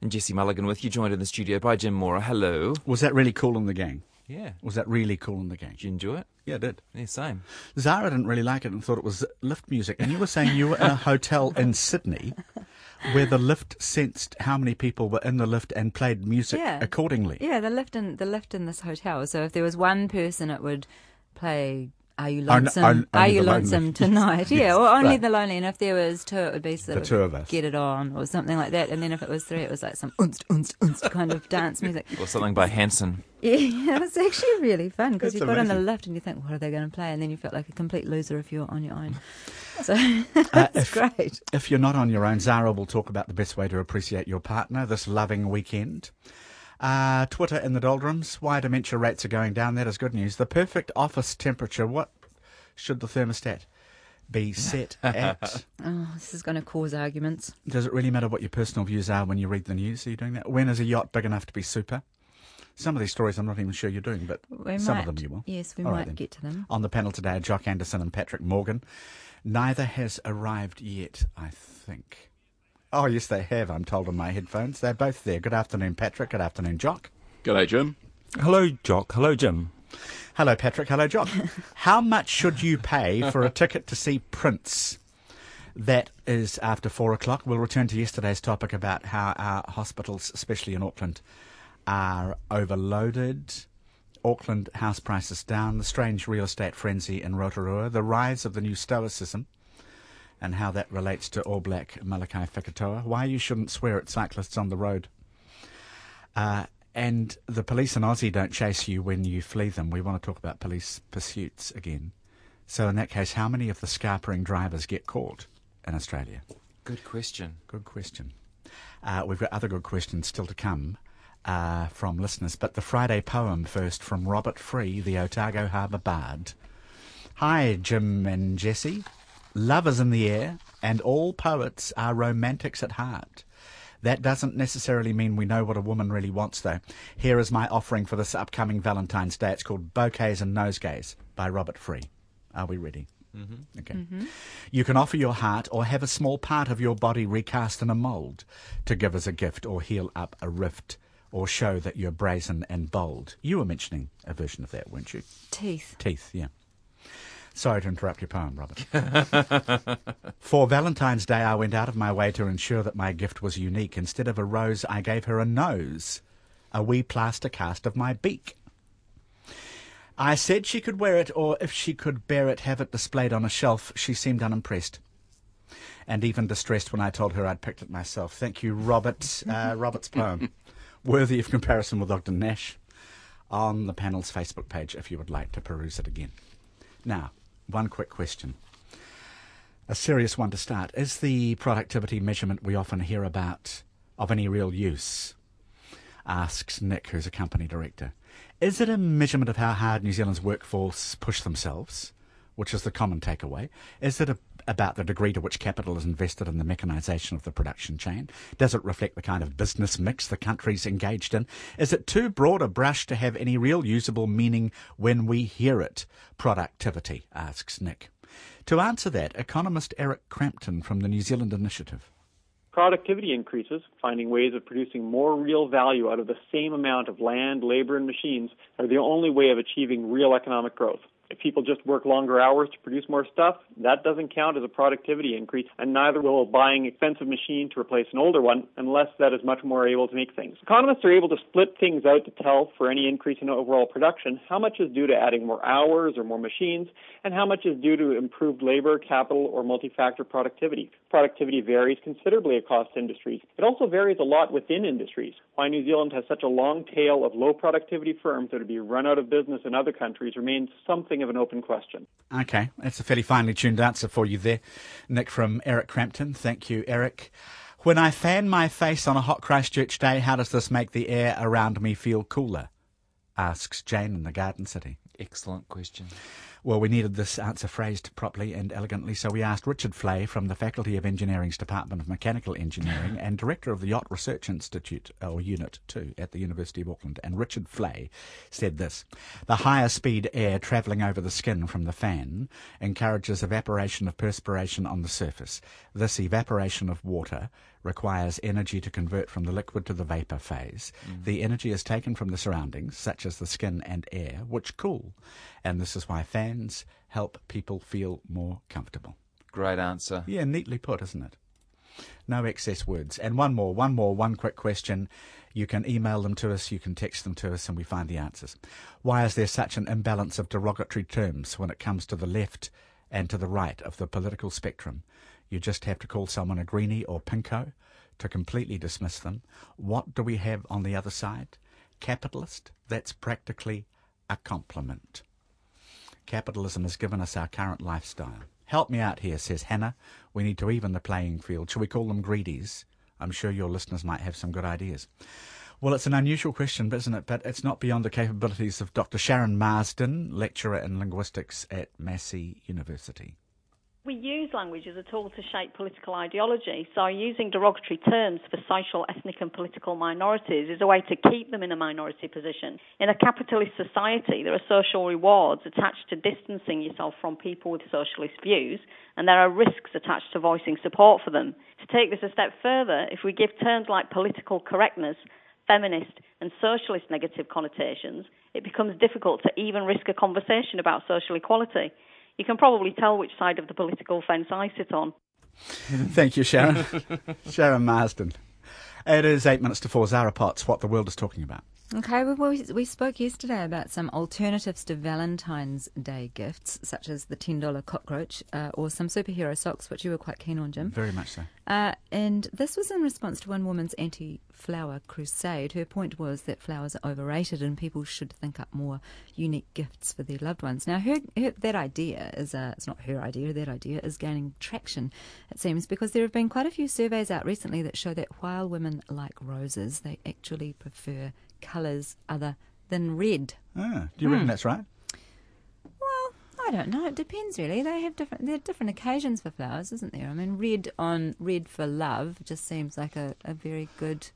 And Jesse Mulligan with you, joined in the studio by Jim Mora. Hello. Was that really Cool in the Gang? Yeah. Was that really Cool in the Gang? Did you enjoy it? Yeah, I did. Yeah, same. Zara didn't really like it and thought it was lift music. And you were saying you were in a hotel in Sydney where the lift sensed how many people were in the lift and played music accordingly. Yeah, the lift in this hotel. So if there was one person, it would play "Are You Lonesome? Are You Lonesome Tonight?" Yeah, or only the lonely. And if there was two, it would be sort the of two of us. Get It On or something like that. And then if it was three, it was like some unst, unst, unst kind of dance music. Or something by Hanson. Yeah, it was actually really fun because you got in the amazing. lift and you think, what are they going to play? And then you felt like a complete loser if you were on your own. So it's great. If you're not on your own, Zara will talk about the best way to appreciate your partner this loving weekend. Twitter in the doldrums. Why dementia rates are going down. That is good news. The perfect office temperature. What should the thermostat be set at? Oh, this is going to cause arguments. Does it really matter what your personal views are when you read the news? Are you doing that? When is a yacht big enough to be super? Some of these stories I'm not even sure you're doing, but some of them you will. Yes, we All right, might get to them. On the panel today are Jock Anderson and Patrick Morgan. Neither has arrived yet, I think. Oh, yes, they have, I'm told on my headphones. They're both there. Good afternoon, Patrick. Good afternoon, Jock. G'day, Jim. Hello, Jock. Hello, Jim. Hello, Patrick. Hello, Jock. How much should you pay for a ticket to see Prince? That is after 4 o'clock. We'll return to yesterday's topic about how our hospitals, especially in Auckland, are overloaded. Auckland house prices down, the strange real estate frenzy in Rotorua, the rise of the new stoicism, and how that relates to All Black Malachi Fekitoa, why you shouldn't swear at cyclists on the road. And the police in Aussie don't chase you when you flee them. We want to talk about police pursuits again. So in that case, how many of the scarpering drivers get caught in Australia? Good question. Good question. We've got other good questions still to come from listeners. But the Friday poem first from Robert Free, the Otago Harbour Bard. Hi, Jim and Jesse. Love is in the air, and all poets are romantics at heart. That doesn't necessarily mean we know what a woman really wants, though. Here is my offering for this upcoming Valentine's Day. It's called Bouquets and Nosegays by Robert Free. Are we ready? Mm-hmm. Okay. Mm-hmm. You can offer your heart or have a small part of your body recast in a mould to give as a gift or heal up a rift or show that you're brazen and bold. You were mentioning a version of that, weren't you? Teeth. Teeth, yeah. Sorry to interrupt your poem, Robert. For Valentine's Day, I went out of my way to ensure that my gift was unique. Instead of a rose, I gave her a nose, a wee plaster cast of my beak. I said she could wear it, or if she could bear it, have it displayed on a shelf. She seemed unimpressed, and even distressed when I told her I'd picked it myself. Thank you, Robert. Robert's poem, worthy of comparison with Ogden Nash, on the panel's Facebook page if you would like to peruse it again. Now, one quick question. A serious one to start. Is the productivity measurement we often hear about of any real use? Asks Nick, who's a company director. Is it a measurement of how hard New Zealand's workforce push themselves, which is the common takeaway? Is it about the degree to which capital is invested in the mechanisation of the production chain? Does it reflect the kind of business mix the country's engaged in? Is it too broad a brush to have any real usable meaning when we hear it? Productivity, asks Nick. To answer that, economist Eric Crampton from the New Zealand Initiative. Productivity increases, finding ways of producing more real value out of the same amount of land, labor, and machines are the only way of achieving real economic growth. If people just work longer hours to produce more stuff, that doesn't count as a productivity increase, and neither will buying an expensive machine to replace an older one unless that is much more able to make things. Economists are able to split things out to tell for any increase in overall production how much is due to adding more hours or more machines, and how much is due to improved labor, capital, or multi-factor productivity. Productivity varies considerably across industries. It also varies a lot within industries. Why New Zealand has such a long tail of low productivity firms that would be run out of business in other countries remains something of an open question. Okay, that's a fairly finely tuned answer for you there, Nick, from Eric Crampton. Thank you, Eric. When I fan my face on a hot Christchurch day, how does this make the air around me feel cooler? Asks Jane in the Garden City. Excellent question. Well, we needed this answer phrased properly and elegantly, so we asked Richard Flay from the Faculty of Engineering's Department of Mechanical Engineering and Director of the Yacht Research Institute, or Unit 2, at the University of Auckland. And Richard Flay said this: the higher speed air travelling over the skin from the fan encourages evaporation of perspiration on the surface. This evaporation of water requires energy to convert from the liquid to the vapour phase. The energy is taken from the surroundings, such as the skin and air, which cool. And this is why fans help people feel more comfortable. Great answer. Yeah, neatly put, isn't it? No excess words. And one quick question. You can email them to us, you can text them to us, and we find the answers. Why is there such an imbalance of derogatory terms when it comes to the left and to the right of the political spectrum? You just have to call someone a greenie or pinko to completely dismiss them. What do we have on the other side? Capitalist? That's practically a compliment. Capitalism has given us our current lifestyle. Help me out here, says Hannah. We need to even the playing field. Shall we call them greedies? I'm sure your listeners might have some good ideas. Well, it's an unusual question, isn't it? But it's not beyond the capabilities of Dr. Sharon Marsden, lecturer in linguistics at Massey University. We use language as a tool to shape political ideology, so using derogatory terms for social, ethnic and political minorities is a way to keep them in a minority position. In a capitalist society, there are social rewards attached to distancing yourself from people with socialist views, and there are risks attached to voicing support for them. To take this a step further, if we give terms like political correctness, feminist and socialist negative connotations, it becomes difficult to even risk a conversation about social equality. You can probably tell which side of the political fence I sit on. Thank you, Sharon. Sharon Marsden. It is 8 minutes to 4. Zara Potts, what the world is talking about. Okay, we spoke yesterday about some alternatives to Valentine's Day gifts, such as the $10 cockroach or some superhero socks, which you were quite keen on, Jim. Very much so. And this was in response to one woman's anti-flower crusade. Her point was that flowers are overrated and people should think up more unique gifts for their loved ones. Now, that idea is, it's not her idea, that idea is gaining traction, it seems, because there have been quite a few surveys out recently that show that while women like roses, they actually prefer colours other than red. Do you reckon that's right? Well, I don't know. It depends, really. There are different occasions for flowers, isn't there? I mean, red for love just seems like a very good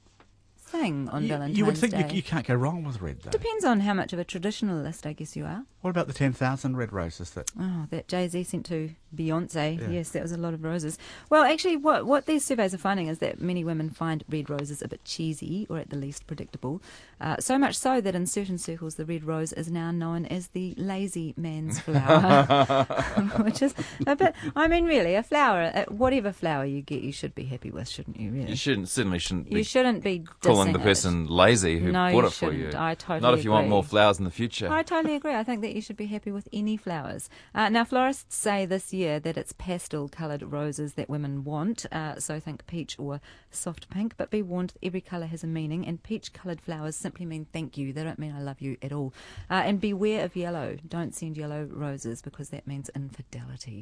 thing on Valentine's Day. You would think you can't go wrong with red, though. Depends on how much of a traditionalist, I guess, you are. What about the 10,000 red roses that Jay-Z sent to Beyonce? Yeah. Yes, that was a lot of roses. Well, actually, what these surveys are finding is that many women find red roses a bit cheesy, or at the least predictable. So much so that in certain circles, the red rose is now known as the lazy man's flower, which is a bit. I mean, really, a flower, whatever flower you get, you should be happy with, shouldn't you? Really, you certainly shouldn't. You shouldn't be calling the person lazy who bought it for you. I totally Not if you agree. want more flowers in the future. I totally agree. I think that you should be happy with any flowers. Now, florists say this year that it's pastel-coloured roses that women want, so think peach or soft pink, but be warned that every colour has a meaning, and peach-coloured flowers simply mean thank you. They don't mean I love you at all. And beware of yellow. Don't send yellow roses because that means infidelity.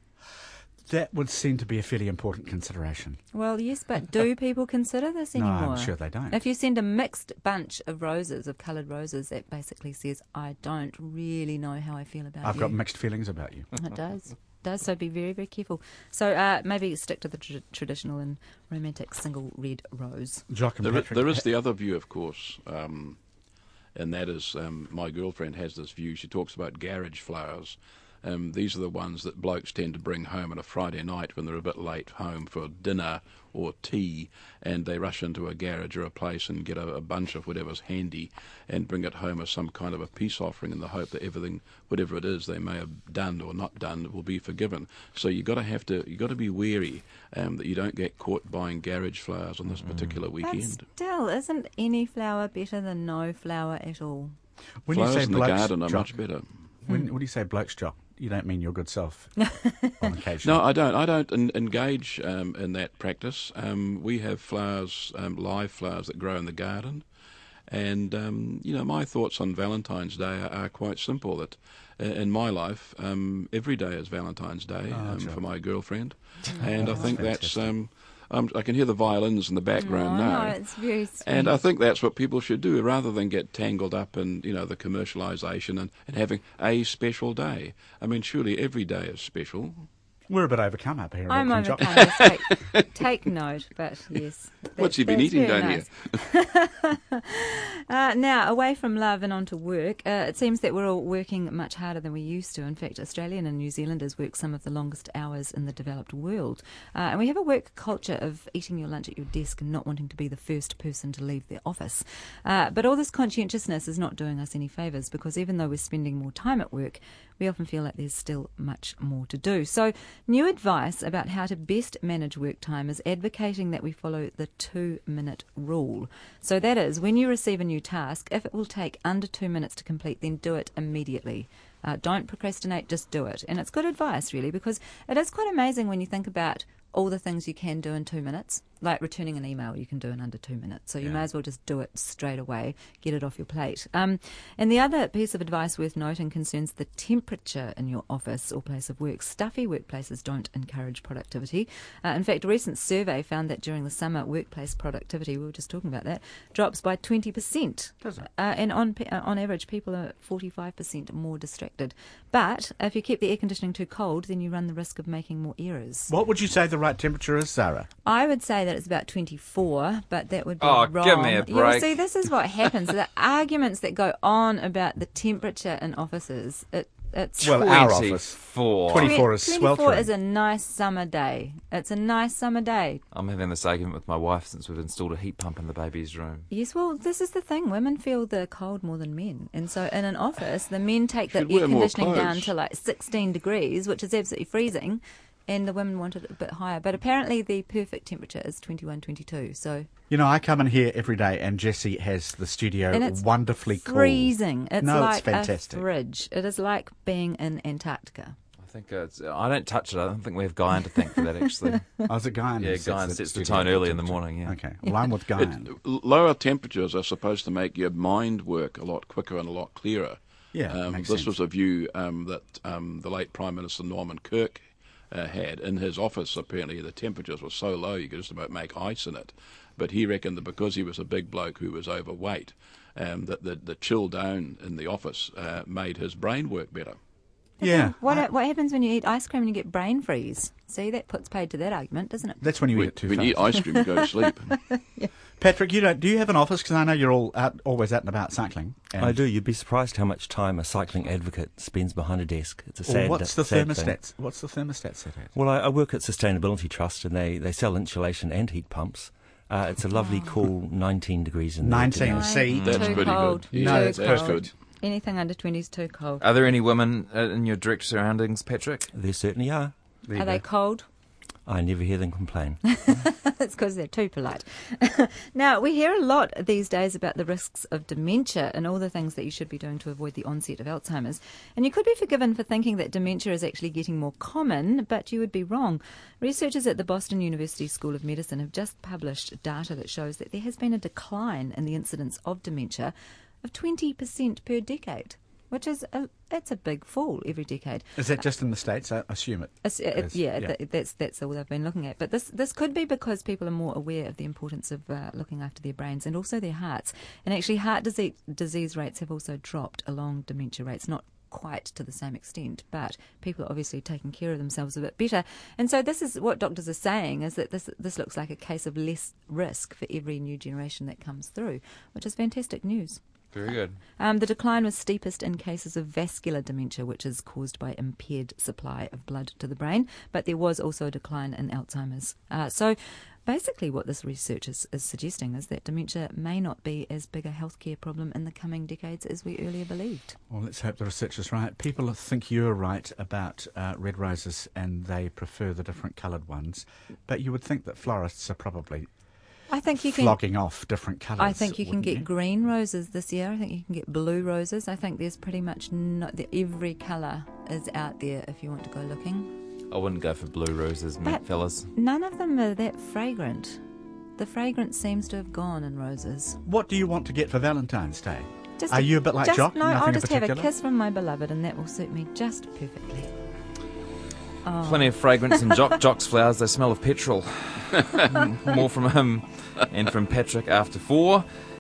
That would seem to be a fairly important consideration. Well, yes, but do people consider this anymore? No, I'm sure they don't. If you send a mixed bunch of roses, of coloured roses, that basically says, I don't really know how I feel about you. I've got mixed feelings about you. It does, so be very, very careful. So maybe stick to the traditional and romantic single red rose. There is the other view, of course, and that is my girlfriend has this view. She talks about garage flowers. These are the ones that blokes tend to bring home on a Friday night when they're a bit late home for dinner or tea, and they rush into a garage or a place and get a bunch of whatever's handy and bring it home as some kind of a peace offering in the hope that everything, whatever it is they may have done or not done, will be forgiven. So you got to be wary that you don't get caught buying garage flowers on this particular weekend. But still, isn't any flower better than no flower at all? When flowers you say in the garden are much better. When you say bloke's jock, you don't mean your good self on occasion. No, I don't. I don't engage in that practice. We have flowers, live flowers that grow in the garden. And, my thoughts on Valentine's Day are quite simple. That in my life, every day is Valentine's Day for my girlfriend. And I think that's I can hear the violins in the background now. No, it's very sweet. And I think that's what people should do, rather than get tangled up in, the commercialisation and having a special day. I mean, surely every day is special. We're a bit overcome up here. I'm Auckland, Jock. overcome. Yes, take note, but yes. What's he been that's eating very down nice. Now, away from love and onto work, it seems that we're all working much harder than we used to. In fact, Australian and New Zealanders work some of the longest hours in the developed world. And we have a work culture of eating your lunch at your desk and not wanting to be the first person to leave the office. But all this conscientiousness is not doing us any favours, because even though we're spending more time at work, we often feel like there's still much more to do. So new advice about how to best manage work time is advocating that we follow the 2-minute rule. So that is, when you receive a new task, if it will take under 2 minutes to complete, then do it immediately. Don't procrastinate, just do it. And it's good advice, really, because it is quite amazing when you think about all the things you can do in 2 minutes. Like returning an email you can do in under 2 minutes. So you may as well just do it straight away, get it off your plate. And the other piece of advice worth noting concerns the temperature in your office or place of work. Stuffy workplaces don't encourage productivity. In fact, a recent survey found that during the summer, workplace productivity, we were just talking about that, drops by 20%. Does it? And on average, people are 45% more distracted. But if you keep the air conditioning too cold, then you run the risk of making more errors. What would you say the right temperature is, Sarah? I would say that it's about 24, but that would be Oh, wrong. give me a break. See, this is what happens. The arguments that go on about the temperature in offices, it's... Well, our office. 24. 24 is 24 sweltering. is a nice summer day. It's a nice summer day. I'm having this argument with my wife since we've installed a heat pump in the baby's room. Yes, well, this is the thing. Women feel the cold more than men. And so in an office, the men take the Should air wear more conditioning down clothes. to like 16 degrees, which is absolutely freezing, and the women want it a bit higher. But apparently the perfect temperature is 21, 22. So... You know, I come in here every day and Jessie has the studio And it's wonderfully cool. freezing. It's No, like it's fantastic. a fridge. It is like being in Antarctica. I think I don't touch it. I don't think we have Guyan to thank for that, actually. Oh, is it Guyan? Yeah, Guyan sets the tone early in the morning, yeah. Okay, well, I'm with Guyan. Lower temperatures are supposed to make your mind work a lot quicker and a lot clearer. Yeah, makes this sense. was a view that the late Prime Minister Norman Kirk had in his office. Apparently the temperatures were so low you could just about make ice in it. But he reckoned that because he was a big bloke who was overweight, that the chill down in the office made his brain work better. Yeah. What happens when you eat ice cream and you get brain freeze? See, that puts paid to that argument, doesn't it? That's when you eat it too When fast. you eat ice cream, you go to sleep. Patrick, do you have an office? Because I know you're all always out and about cycling. And I do. You'd be surprised how much time a cycling advocate spends behind a desk. It's a sad, what's the sad thing. thermostat? What's the thermostat set at? Well, I work at Sustainability Trust, and they sell insulation and heat pumps. It's a lovely, cool 19 degrees in there 19 today. C. That's Too pretty cold. good. No, Too that's cold. good. Anything under 20 is too cold. Are there any women in your direct surroundings, Patrick? There certainly are. Are they cold? I never hear them complain. That's because they're too polite. Now, we hear a lot these days about the risks of dementia and all the things that you should be doing to avoid the onset of Alzheimer's. And you could be forgiven for thinking that dementia is actually getting more common, but you would be wrong. Researchers at the Boston University School of Medicine have just published data that shows that there has been a decline in the incidence of dementia of 20% per decade, which is that's a big fall every decade. Is that just in the States? I assume it. That's all they've been looking at. But this could be because people are more aware of the importance of looking after their brains and also their hearts. And actually, heart disease rates have also dropped along dementia rates, not quite to the same extent, but people are obviously taking care of themselves a bit better. And so this is what doctors are saying, is that this looks like a case of less risk for every new generation that comes through, which is fantastic news. Very good. The decline was steepest in cases of vascular dementia, which is caused by impaired supply of blood to the brain, but there was also a decline in Alzheimer's. So basically what this research is suggesting is that dementia may not be as big a healthcare problem in the coming decades as we earlier believed. Well, let's hope the research is right. People think you're right about red roses and they prefer the different coloured ones, but you would think that florists are probably I think you can flogging off different colours. I think you can wouldn't get green roses this year. I think you can get blue roses. I think there's pretty much every colour is out there if you want to go looking. I wouldn't go for blue roses, But- fellas. None of them are that fragrant. The fragrance seems to have gone in roses. What do you want to get for Valentine's Day? Just Are you a bit like Jock? No, Nothing I'll in just have a particular? kiss from my beloved and that will suit me just perfectly. Plenty of fragrance in Jock's flowers. They smell of petrol. More from him and from Patrick after 4.